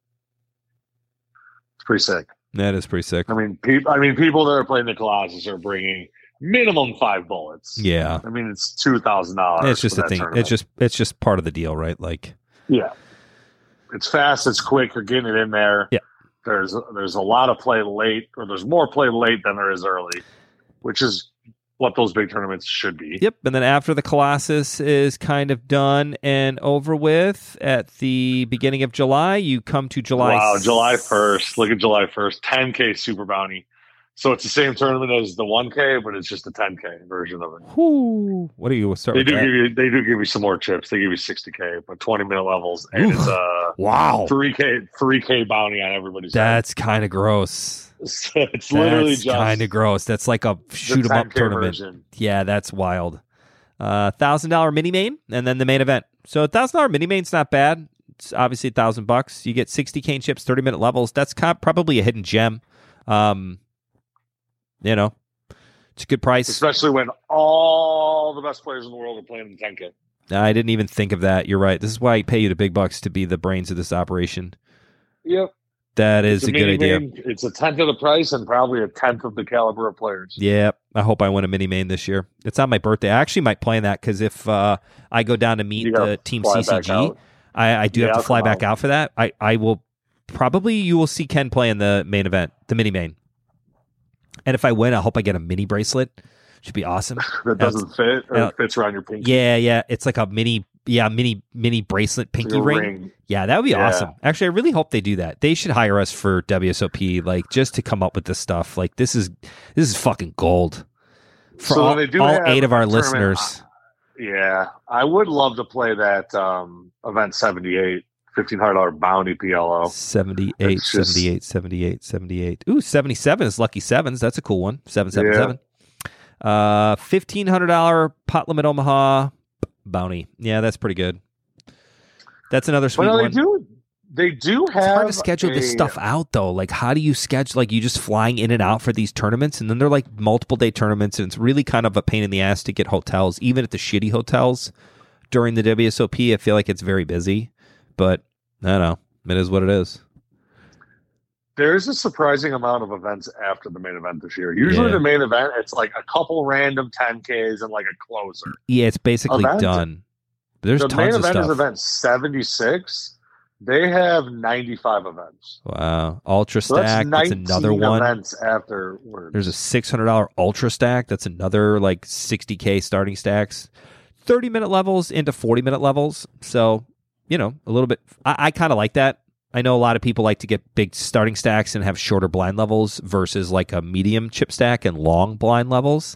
It's pretty sick. That is pretty sick. I mean, people. I mean, people that are playing the Colossus are bringing minimum five bullets. Yeah. I mean, it's two thousand dollars. It's just a thing. It's just it's just part of the deal, right? Like, yeah. It's fast. It's quick. You're getting it in there. Yeah. There's there's a lot of play late, or there's more play late than there is early, which is what those big tournaments should be. yep. And then after the Colossus is kind of done and over with at the beginning of July, you come to July. Wow, July first. Look at July first. ten K Super Bounty. So it's the same tournament as the one K, but it's just a ten K version of it. Whoo. What do you start They with do that? give you they do give you some more chips. They give you sixty K, but twenty minute levels, and Oof. it's a Wow. three K three K bounty on everybody's head. That's kind of gross. So it's literally That's just kind of gross. That's like a the shoot 'em up ten K tournament. version. Yeah, that's wild. Uh, thousand dollar mini main, and then the main event. So a thousand dollar mini main's not bad. It's obviously a thousand bucks. You get sixty cane chips, thirty minute levels. That's kind of probably a hidden gem. Um, you know, it's a good price. Especially when all the best players in the world are playing in ten K. I didn't even think of that. You're right. This is why I pay you the big bucks to be the brains of this operation. Yep. That is It's a good mini idea. main. It's a tenth of the price and probably a tenth of the caliber of players. Yeah, I hope I win a mini main this year. It's on my birthday. I actually might play in that because if uh, I go down to meet You gotta the team fly C C back G, out. I, I do Yeah, have to I'll fly come back out. out for that. I, I will probably you will see Ken play in the main event, the mini main. And if I win, I hope I get a mini bracelet. Should be awesome. That doesn't fit or uh, it fits around your pinky. Yeah, yeah. It's like a mini, yeah, mini mini bracelet It's pinky like a ring. ring. Yeah, that would be Yeah. awesome. Actually, I really hope they do that. They should hire us for W S O P, like just to come up with this stuff. Like this is this is fucking gold for So all, they do all have eight of our a tournament- listeners. Yeah, I would love to play that um, event seventy-eight, fifteen hundred dollars bounty P L O. seventy-eight, It's just- seventy-eight, seventy-eight, seventy-eight. Ooh, seventy-seven is lucky sevens. That's a cool one. seven seven seven. Uh, fifteen hundred dollars pot limit Omaha bounty. Yeah, that's pretty good. That's another sweet Well, they one. do. They do have. It's hard to schedule this a- stuff out though. Like, how do you schedule? Like, you just flying in and out for these tournaments, and then they're like multiple day tournaments, and it's really kind of a pain in the ass to get hotels, even at the shitty hotels during the W S O P. I feel like it's very busy, but I don't know. It is what it is. There's a surprising amount of events after the main event this year. Usually, Yeah. the main event it's like a couple random ten Ks and like a closer. Yeah, it's basically Event? done. There's the main tons of event stuff. is event seventy-six. They have ninety-five events. Wow, Ultra So that's Stack. That's, nineteen another one. events afterwards. There's a six hundred dollars Ultra Stack. That's another like sixty K starting stacks. thirty minute levels into forty minute levels. So, you know, a little bit. I, I kind of like that. I know a lot of people like to get big starting stacks and have shorter blind levels versus like a medium chip stack and long blind levels.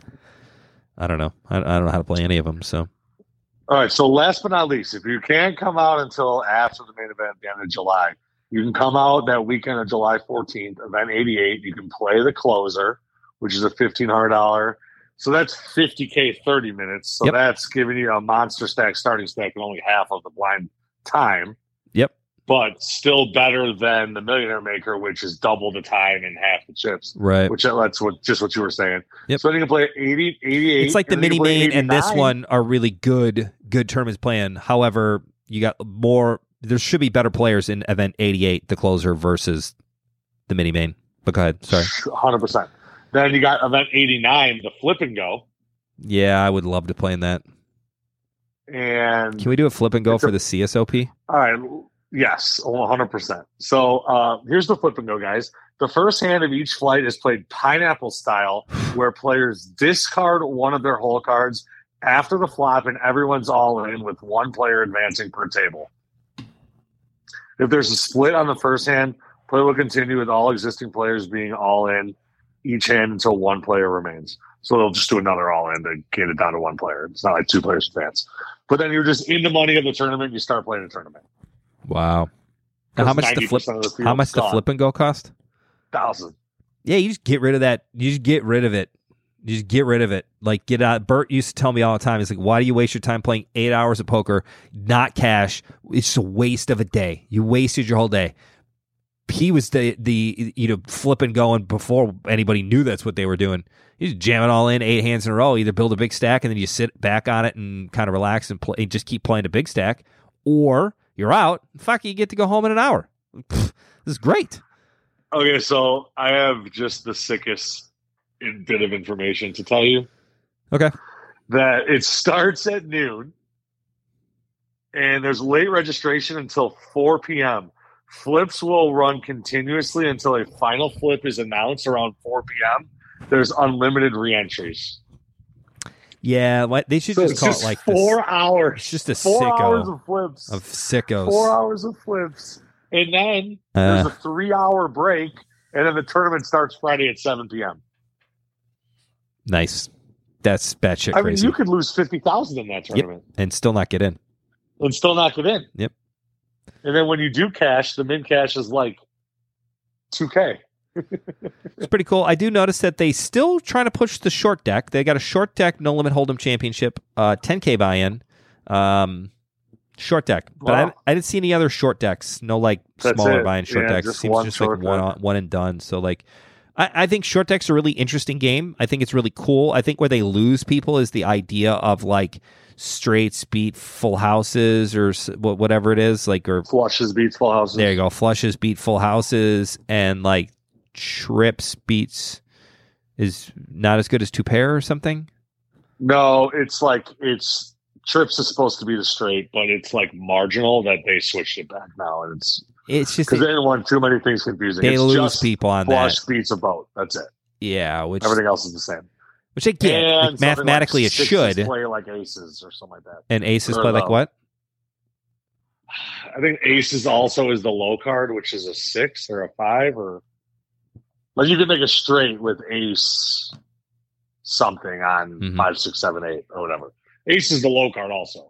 I don't know. I, I don't know how to play any of them. So, All right, so last but not least, if you can't come out until after the main event at the end of July, you can come out that weekend of July fourteenth, event eighty-eight. You can play the closer, which is a fifteen hundred dollars. So that's fifty K thirty minutes. So Yep. that's giving you a monster stack starting stack in only half of the blind time. yep. but still better than the Millionaire Maker, which is double the time and half the chips. Right. Which that's what just what you were saying. Yep. So then you can play eighty, eighty-eight. It's like the and then mini you play main and this eighty-nine. one are really good, good tournaments playing. However, you got more. There should be better players in event eighty-eight, the closer, versus the mini main. But go ahead. Sorry. one hundred percent. Then you got event eighty-nine, the flip and go. Yeah, I would love to play in that. And Can we do a flip and go It's for a- the C S O P? all right, yes, one hundred percent. So uh, here's the flip and go, guys. The first hand of each flight is played pineapple style, where players discard one of their hole cards after the flop, and everyone's all in with one player advancing per table. If there's a split on the first hand, play will continue with all existing players being all in each hand until one player remains. So they'll just do another all in to get it down to one player. It's not like two players advance. But then you're just in the money of the tournament. You start playing the tournament. Wow. Now, how much the flip? ninety percent of the How field's much the gone. flip and go cost? Thousand. Yeah, you just get rid of that. You just get rid of it. You just get rid of it. Like, get out. Bert used to tell me all the time, he's like, why do you waste your time playing eight hours of poker, not cash? It's just a waste of a day. You wasted your whole day. He was the, the you know, flipping going before anybody knew that's what they were doing. You just jam it all in, eight hands in a row. Either build a big stack and then you sit back on it and kind of relax and play, just keep playing a big stack, or you're out. Fuck, you get to go home in an hour. Pfft, this is great. Okay, so I have just the sickest bit of information to tell you. Okay. That it starts at noon, and there's late registration until four p.m. Flips will run continuously until a final flip is announced around four p.m. There's unlimited reentries. Yeah, what they should So just it's call just it like four this. hours. It's just a four sicko hours of flips. of sickos. Four hours of flips. And then there's Uh, a three-hour break, and then the tournament starts Friday at seven p.m. Nice. That's batshit I mean, crazy. you could lose fifty thousand in that tournament And still not get in. and still not get in. Yep. And then when you do cash, the min cash is like two K. It's pretty cool. I do notice that they still trying to push the short deck. They got a short deck no limit hold'em championship, uh, ten K buy-in, um, short deck. But Wow. I, I didn't see any other short decks. No like That's smaller it. buy-in short Yeah, decks. just Seems one just like short one deck. on, one and done. So like, I, I think short decks are a really interesting game. I think it's really cool. I think where they lose people is the idea of like straights beat full houses or s- wh- whatever it is, like or Flushes beats full houses. there you go. Flushes beat full houses, and like trips beats is not as good as two pair or something. No, it's like it's trips is supposed to be the straight, but it's like marginal that they switched it back now, and it's It's just because they didn't want too many things confusing. they it's lose just people on flush that. beats a boat. That's it. Yeah, which Everything else is the same. which I get. And Like, something mathematically, like it sixes should. play like aces or something like that. And aces or play like low. what? I think aces also is the low card, which is a six or a five, or like you could make a straight with ace something on Mhm. five, six, seven, eight, or whatever. Ace is the low card also.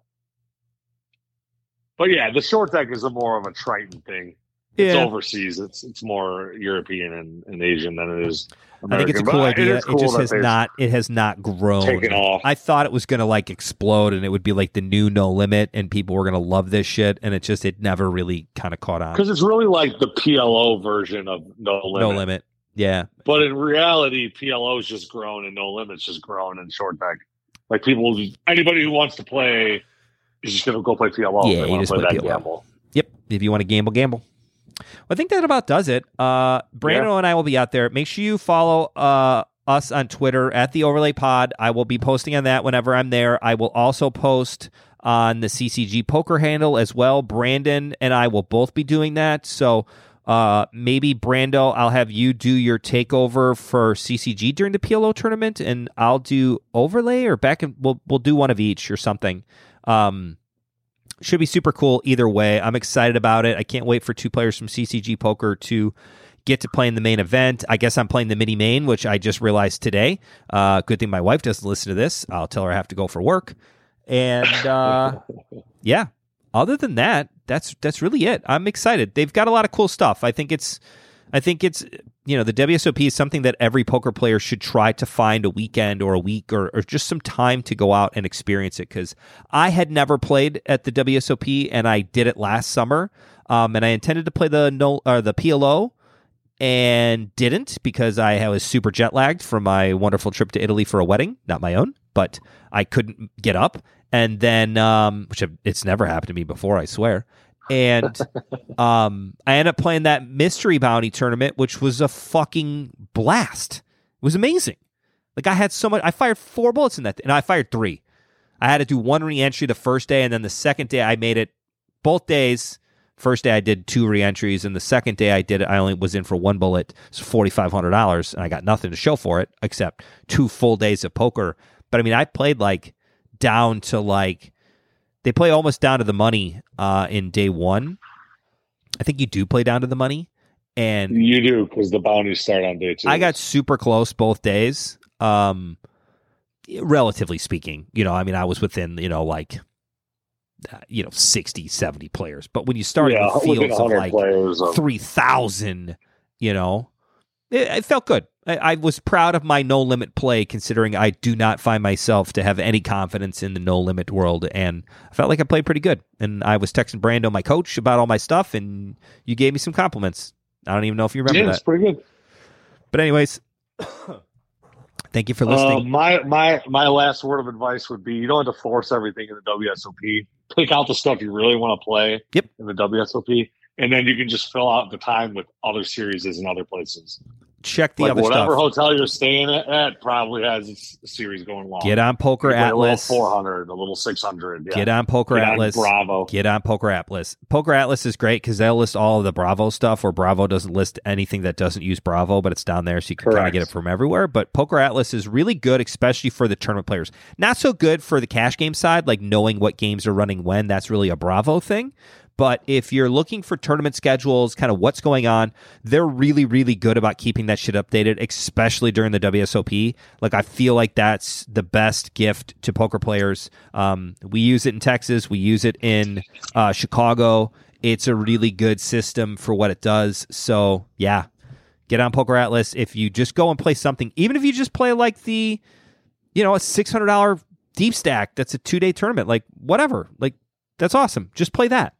But yeah, the short deck is a more of a Triton thing. It's Yeah, overseas. It's it's more European and, and Asian than it is American. I think it's a But cool it idea. is It, cool just that has they've not. It has not grown. taken off. I thought it was going to like explode, and it would be like the new No Limit, and people were going to love this shit. And it just it never really kind of caught on. Because it's really like the P L O version of No Limit. No Limit. Yeah, But in reality, P L O's just grown and No Limit's just grown in short deck. Like people, anybody who wants to play is just going to go play P L O. Yeah, if they you want just to play play that P L O. gamble. Yep. If you want to gamble, gamble. Well, I think that about does it. Uh, Brandon Yeah. and I will be out there. Make sure you follow uh, us on Twitter at the Overlay Pod. I will be posting on that whenever I'm there. I will also post on the C C G poker handle as well. Brandon and I will both be doing that. So uh, maybe Brando, I'll have you do your takeover for C C G during the P L O tournament, and I'll do Overlay or back and we'll we'll do one of each or something. Um, Should be super cool either way. I'm excited about it. I can't wait for two players from C C G Poker to get to play in the main event. I guess I'm playing the mini main, which I just realized today. Uh, good thing my wife doesn't listen to this. I'll tell her I have to go for work. And uh, yeah, other than that, that's that's really it. I'm excited. They've got a lot of cool stuff. I think it's, I think it's, you know, the W S O P is something that every poker player should try to find a weekend or a week or, or just some time to go out and experience it. Because I had never played at the W S O P, and I did it last summer. um, and I intended to play the no or the P L O, and didn't because I was super jet lagged from my wonderful trip to Italy for a wedding, not my own, but I couldn't get up, and then um, which it's never happened to me before, I swear. And um, I ended up playing that mystery bounty tournament, which was a fucking blast. It was amazing. Like I had so much. I fired four bullets in that, and I fired three. I had to do one re-entry the first day, and then the second day I made it. Both days, first day I did two re-entries, and the second day I did it. I only was in for one bullet, so forty five hundred dollars, and I got nothing to show for it except two full days of poker. But I mean, I played like down to like. They play almost down to the money uh, in day one. I think you do play down to the money. And you do, because the bounties start on day two. I got super close both days, um, relatively speaking. You know, I mean, I was within, you know, like, uh, you know, sixty, seventy players. But when you start yeah, in fields of like of... three thousand, you know, it, it felt good. I, I was proud of my no-limit play, considering I do not find myself to have any confidence in the no-limit world, and I felt like I played pretty good. And I was texting Brando, my coach, about all my stuff, and you gave me some compliments. I don't even know if you remember yeah, that. It's pretty good. But anyways, thank you for listening. Uh, my my my last word of advice would be: you don't have to force everything in the W S O P. Pick out the stuff you really want to play yep. in the W S O P, and then you can just fill out the time with other series and other places. Check the like other whatever stuff. hotel you're staying at, at probably has a series going long. Get on Poker Atlas. A little four hundred, a little six hundred. Yeah. Get on Poker Get Atlas. On Bravo. Get on Poker Atlas. Poker Atlas is great because they'll list all of the Bravo stuff, where Bravo doesn't list anything that doesn't use Bravo, but it's down there, so you can kind of get it from everywhere. But Poker Atlas is really good, especially for the tournament players. Not so good for the cash game side, like knowing what games are running when. That's really a Bravo thing. But if you're looking for tournament schedules, kind of what's going on, they're really, really good about keeping that shit updated, especially during the W S O P. Like, I feel like that's the best gift to poker players. Um, we use it in Texas. We use it in uh, Chicago. It's a really good system for what it does. So, yeah, get on Poker Atlas. If you just go and play something, even if you just play like the, you know, a six hundred dollars deep stack, that's a two-day tournament, like whatever. Like, that's awesome. Just play that.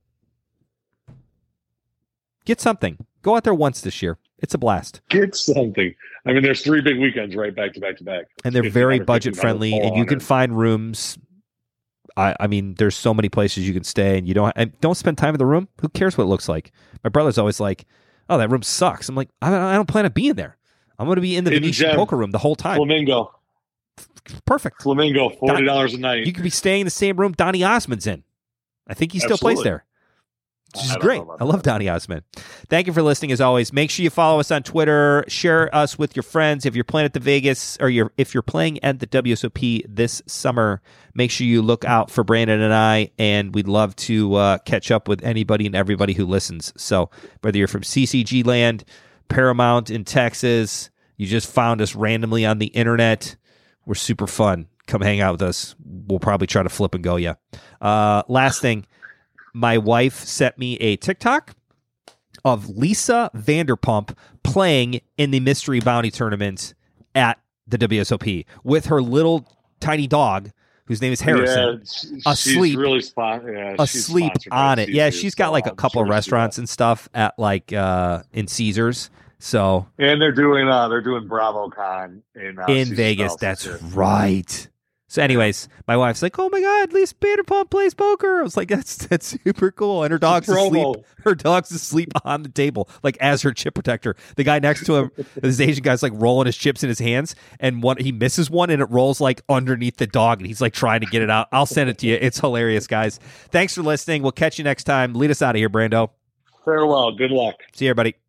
Get something. Go out there once this year. It's a blast. Get something. I mean, there's three big weekends right back to back to back. And they're very budget friendly, and you can find rooms. I, I mean, there's so many places you can stay, and you don't and don't spend time in the room. Who cares what it looks like? My brother's always like, "Oh, that room sucks." I'm like, I don't, I don't plan on being there. I'm going to be in the Hidden Venetian Gem. poker room the whole time. Flamingo. Perfect. Flamingo, forty dollars a night. You could be staying in the same room Donny Osmond's in. I think he still Absolutely. plays there. Which is I great. I love Donny Osmond. Thank you for listening, as always. Make sure you follow us on Twitter. Share us with your friends. If you're playing at the Vegas, or you're, if you're playing at the W S O P this summer, make sure you look out for Brandon and I, and we'd love to uh, catch up with anybody and everybody who listens. So whether you're from C C G land, Paramount in Texas, you just found us randomly on the internet, we're super fun. Come hang out with us. We'll probably try to flip and go you. Uh, last thing. My wife sent me a TikTok of Lisa Vanderpump playing in the Mystery Bounty Tournament at the W S O P with her little tiny dog, whose name is Harrison, yeah, she, asleep, she's really spon- yeah, asleep she's on it. Yeah, she's got so like a I'm couple sure of restaurants and stuff at like uh, in Caesars. So and they're doing uh, they're doing BravoCon in uh, in Caesars Vegas. House That's too. right. So, anyways, my wife's like, "Oh my God, Lisa Vanderpump plays poker." I was like, "That's that's super cool." And her dog's asleep. Her dog's asleep on the table, like as her chip protector. The guy next to him, this Asian guy's like rolling his chips in his hands, and one he misses one, and it rolls like underneath the dog, and he's like trying to get it out. I'll send it to you. It's hilarious, guys. Thanks for listening. We'll catch you next time. Lead us out of here, Brando. Farewell. Good luck. See you, everybody.